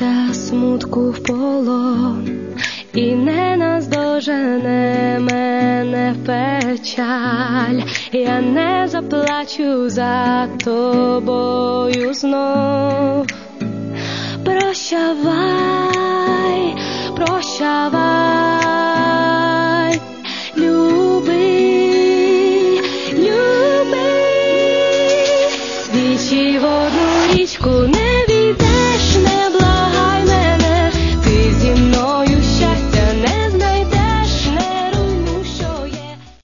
вдасться смутку в полон, і не наздожене мене печаль, я не заплачу за тобою знов. Прощавай, прощавай, люби, люби, двічі в одну річку не